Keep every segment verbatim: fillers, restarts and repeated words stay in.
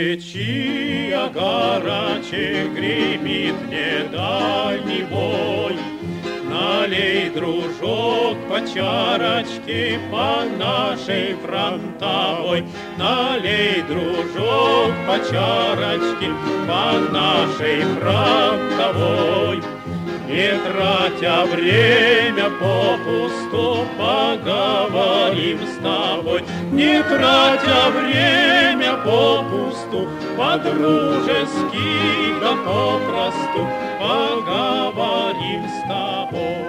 свечи огарочек гремит недальний бой. Налей, дружок, по чарочке по нашей фронтовой. Налей, дружок, по чарочке по нашей фронтовой. Не тратя время попусту, поговорим с тобой. Не тратя время попусту, по-дружески, да попросту поговорим с тобой.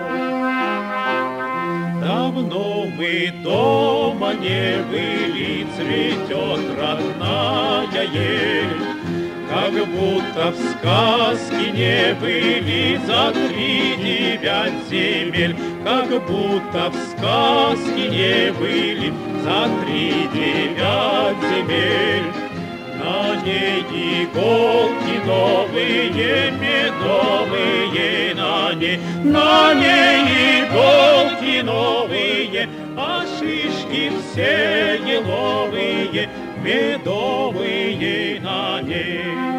Давно мы дома не были, цветет родная ель. Как будто в сказке не были за три девять земель. Как будто в сказке не были за три девять земель. На ней иголки новые, медовые на ней. На ней иголки новые, а шишки все еловые, медовые на ней.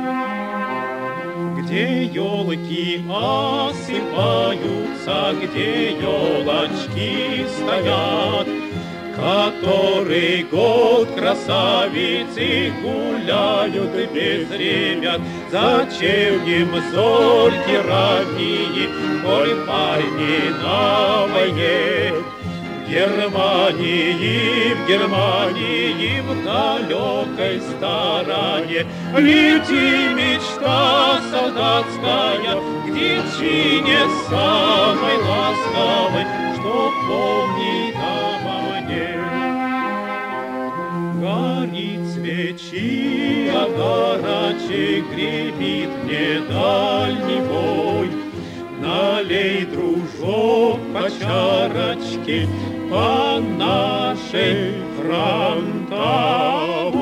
Где елки осыпаются, где елочки стоят, который год красавицы гуляют без ребят. Зачем им зорьки ранние, коль парни на войне? В Германии, в Германии, в далекой стороне лети мечта солдатская к девчине самой ласковой, что помнит обо мне. Горит свечи огарочек, гремит мне дальний бой. Налей, дружок, по чарочке по нашей фронтовой.